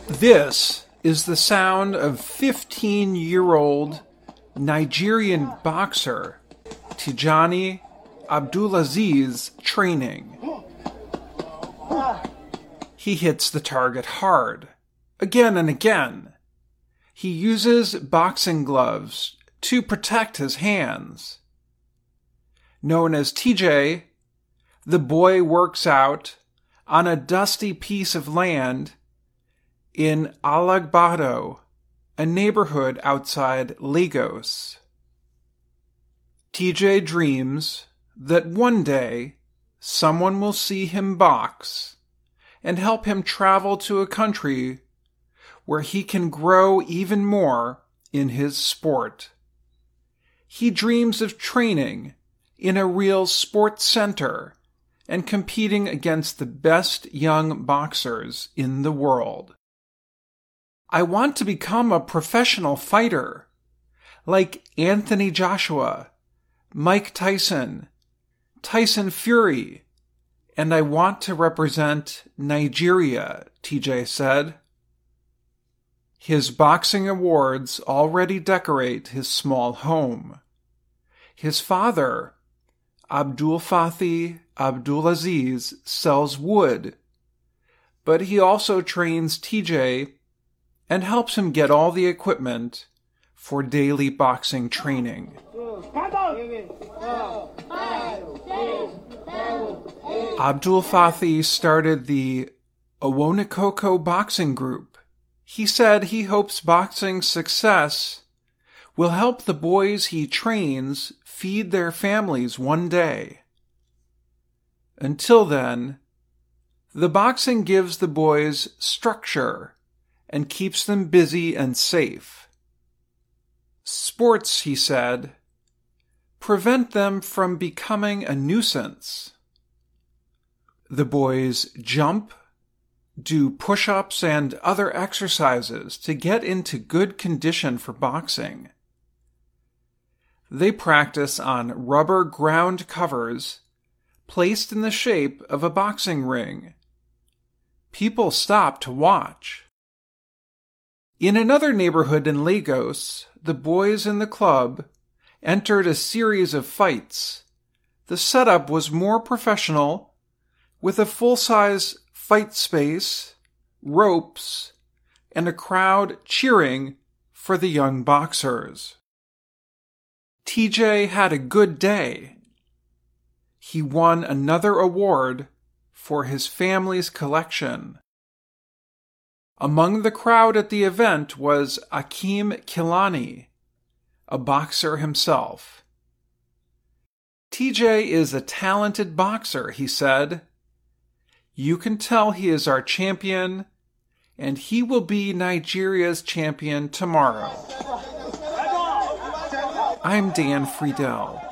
This is the sound of 15-year-old Nigerian boxer Tijani Abdulaziz training. He hits the target hard, again and again. He uses boxing gloves to protect his hands. Known as TJ, the boy works out on a dusty piece of land in Alagbado, a neighborhood outside Lagos. TJ dreams that one day someone will see him box and help him travel to a country where he can grow even more in his sport. He dreams of training in a real sports center and competing against the best young boxers in the world. I want to become a professional fighter, like Anthony Joshua, Mike Tyson, Tyson Fury, and I want to represent Nigeria, TJ said. His boxing awards already decorate his small home. His father, Abdulfathi Abdulaziz, sells wood, but he also trains TJ and helps him get all the equipment for daily boxing training. Abdulfathi started the Owonikoko Boxing Group. He said he hopes boxing's success will help the boys he trains feed their families one day. Until then, the boxing gives the boys structure and keeps them busy and safe. Sports, he said, prevent them from becoming a nuisance. The boys jump, do push-ups and other exercises to get into good condition for boxing. They practice on rubber ground covers placed in the shape of a boxing ring. People stop to watch. In another neighborhood in Lagos, the boys in the club entered a series of fights. The setup was more professional, with a full-size fight space, ropes, and a crowd cheering for the young boxers. TJ had a good day. He won another award for his family's collection. Among the crowd at the event was Akeem Kilani, a boxer himself. TJ is a talented boxer, he said. You can tell he is our champion, and he will be Nigeria's champion tomorrow. I'm Dan Friedel.